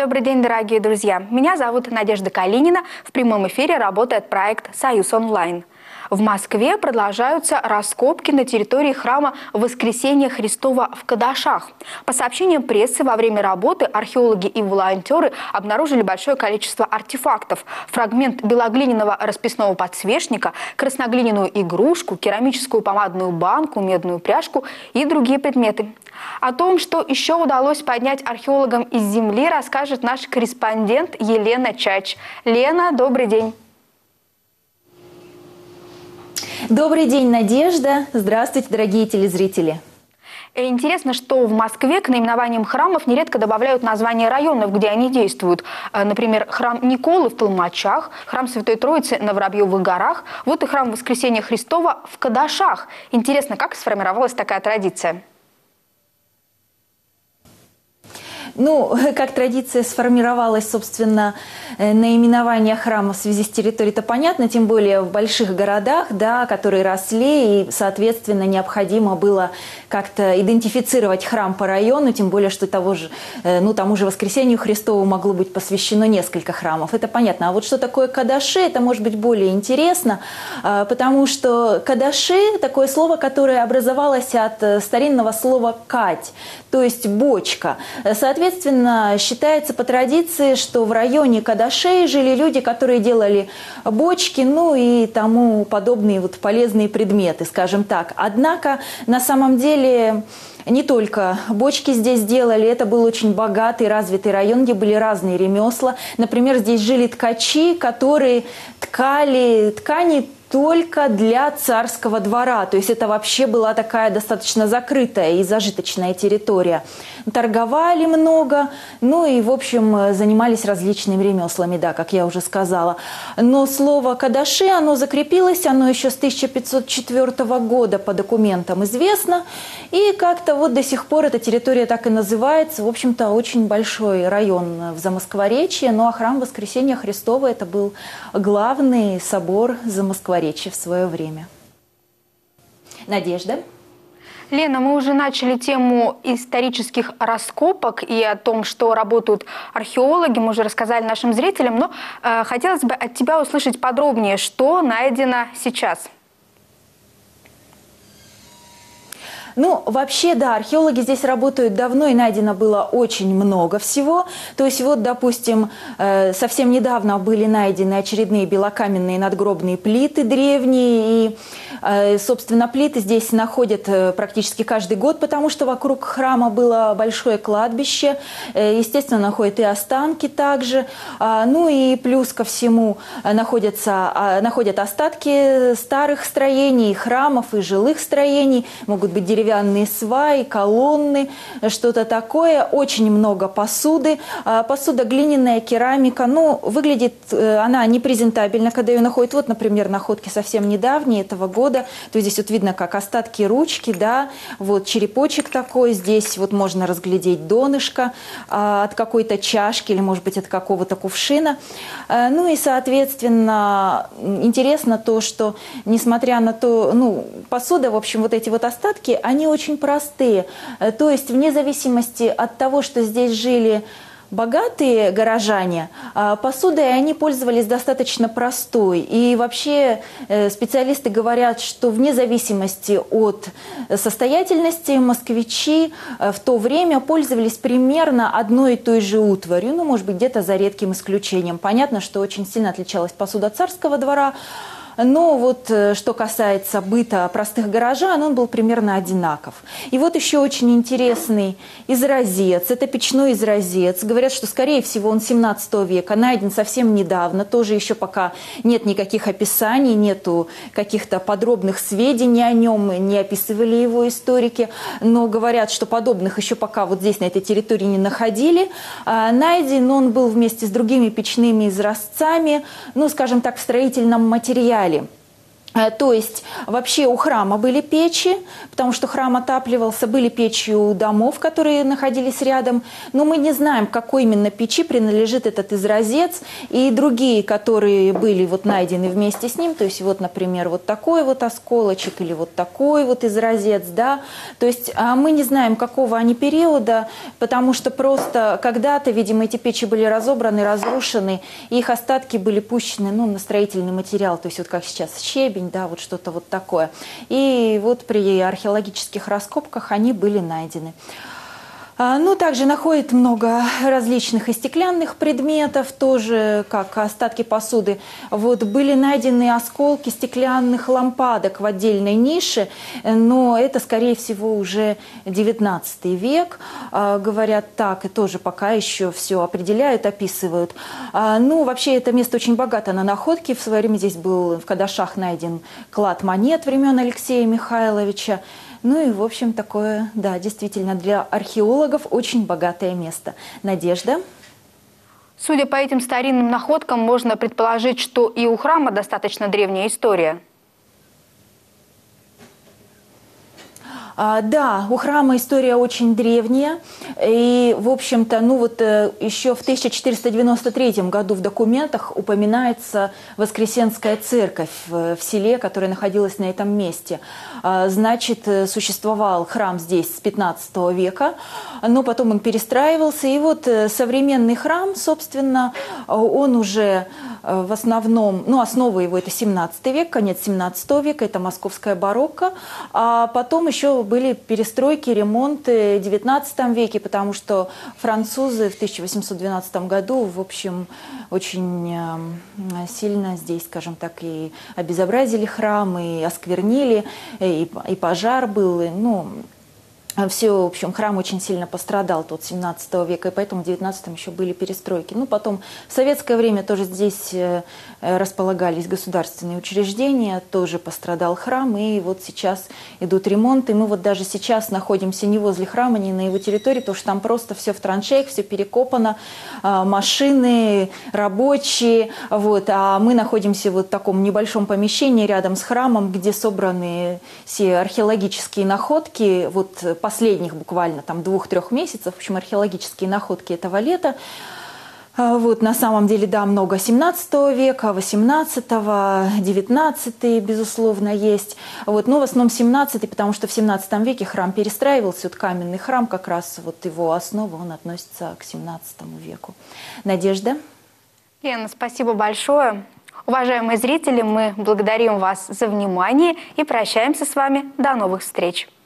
Добрый день, дорогие друзья. Меня зовут Надежда Калинина. В прямом эфире работает проект «Союз онлайн». В Москве продолжаются раскопки на территории храма Воскресения Христова в Кадашах. По сообщениям прессы, во время работы археологи и волонтеры обнаружили большое количество артефактов. Фрагмент белоглиняного расписного подсвечника, красноглиняную игрушку, керамическую помадную банку, медную пряжку и другие предметы. О том, что еще удалось поднять археологам из земли, расскажет наш корреспондент Елена Чач. Лена, добрый день. Добрый день, Надежда. Здравствуйте, дорогие телезрители. Интересно, что в Москве к наименованиям храмов нередко добавляют названия районов, где они действуют. Например, храм Николы в Толмачах, храм Святой Троицы на Воробьевых горах, вот и храм Воскресения Христова в Кадашах. Интересно, как сформировалась такая традиция? Ну, как традиция сформировалась, собственно, наименование храма в связи с территорией, это понятно, тем более в больших городах, да, которые росли, и, соответственно, необходимо было как-то идентифицировать храм по району, тем более, что тому же Воскресению Христову могло быть посвящено несколько храмов. Это понятно. А вот что такое кадаши, это может быть более интересно, потому что кадаши – такое слово, которое образовалось от старинного слова «кать», то есть бочка. Соответственно, считается по традиции, что в районе Кадашей жили люди, которые делали бочки, ну и тому подобные вот полезные предметы, скажем так. Однако, на самом деле, не только бочки здесь делали, это был очень богатый, развитый район, где были разные ремесла. Например, здесь жили ткачи, которые ткали ткани только для царского двора. То есть это вообще была такая достаточно закрытая и зажиточная территория. Торговали много, ну и, в общем, занимались различными ремеслами, да, как я уже сказала. Но слово «кадаши», оно закрепилось, оно еще с 1504 года по документам известно. И как-то вот до сих пор эта территория так и называется. В общем-то, очень большой район в Замоскворечье. Ну а храм Воскресения Христова – это был главный собор Замоскворечья в свое время. Надежда? Лена, мы уже начали тему исторических раскопок и о том, что работают археологи, мы уже рассказали нашим зрителям, но хотелось бы от тебя услышать подробнее, что найдено сейчас. Ну, вообще, да, археологи здесь работают давно, и найдено было очень много всего. То есть, вот, допустим, совсем недавно были найдены очередные белокаменные надгробные плиты древние. И, собственно, плиты здесь находят практически каждый год, потому что вокруг храма было большое кладбище. Естественно, находят и останки также. Ну и плюс ко всему находят остатки старых строений, храмов и жилых строений. Могут быть деревянные сваи, колонны, что-то такое. Очень много посуды. Посуда глиняная, керамика. Ну, выглядит она непрезентабельно, когда ее находят. Вот, например, находки совсем недавние, этого года. То есть здесь вот видно, как остатки ручки, да, вот черепочек такой. Здесь вот можно разглядеть донышко от какой-то чашки или, может быть, от какого-то кувшина. Ну и, соответственно, интересно то, что, несмотря на то, ну, посуда, в общем, вот эти вот остатки, они очень простые. То есть вне зависимости от того, что здесь жили богатые горожане, посудой они пользовались достаточно простой. И вообще специалисты говорят, что вне зависимости от состоятельности москвичи в то время пользовались примерно одной и той же утварью, ну, может быть, где-то за редким исключением. Понятно, что очень сильно отличалась посуда царского двора, но вот что касается быта простых горожан, он был примерно одинаков. И вот еще очень интересный изразец. Это печной изразец. Говорят, что, скорее всего, он 17 века, найден совсем недавно. Тоже еще пока нет никаких описаний, нету каких-то подробных сведений о нем, не описывали его историки. Но говорят, что подобных еще пока вот здесь, на этой территории, не находили. Найден он был вместе с другими печными изразцами, ну, скажем так, в строительном материале. То есть вообще у храма были печи, потому что храм отапливался, были печи у домов, которые находились рядом, но мы не знаем, к какой именно печи принадлежит этот изразец, и другие, которые были вот найдены вместе с ним, то есть вот, например, вот такой вот осколочек или вот такой вот изразец, да, то есть мы не знаем, какого они периода, потому что просто когда-то, видимо, эти печи были разобраны, разрушены, и их остатки были пущены, ну, на строительный материал, то есть вот как сейчас щебень, да, вот что-то вот такое. И вот при археологических раскопках они были найдены. Ну, также находят много различных и стеклянных предметов, тоже как остатки посуды. Вот были найдены осколки стеклянных лампадок в отдельной нише, но это, скорее всего, уже 19 век, говорят так, и тоже пока еще все определяют, описывают. Ну, вообще, это место очень богато на находки. В свое время здесь был в Кадашах найден клад монет времен Алексея Михайловича. Ну и, в общем, такое, да, действительно, для археологов очень богатое место. Надежда? Судя по этим старинным находкам, можно предположить, что и у храма достаточно древняя история. Да, у храма история очень древняя, и, в общем-то, ну вот еще в 1493 году в документах упоминается Воскресенская церковь в селе, которая находилась на этом месте. Значит, существовал храм здесь с 15 века, но потом он перестраивался, и вот современный храм, собственно, он уже в основном, ну, основа его это 17 век, конец 17 века, это московская барокко, а потом еще были перестройки, ремонты в 19 веке, потому что французы в 1812 году, в общем, очень сильно здесь, скажем так, и обезобразили храм, и осквернили, и пожар был, и, ну, все, в общем, храм очень сильно пострадал тот 17 века, и поэтому в 19 еще были перестройки. Ну, потом в советское время тоже здесь располагались государственные учреждения, тоже пострадал храм, и вот сейчас идут ремонты. Мы вот даже сейчас находимся не возле храма, не на его территории, потому что там просто все в траншеях, все перекопано, машины, рабочие, вот, а мы находимся вот в таком небольшом помещении рядом с храмом, где собраны все археологические находки, вот, последних буквально там 2-3 месяцев, в общем, археологические находки этого лета. Вот, на самом деле, да, много 17 века, 18-го, 19-й, безусловно, есть. Вот, но в основном 17-й, потому что в 17 веке храм перестраивался, вот каменный храм, как раз вот его основа, он относится к 17 веку. Надежда? Лена, спасибо большое. Уважаемые зрители, мы благодарим вас за внимание и прощаемся с вами. До новых встреч!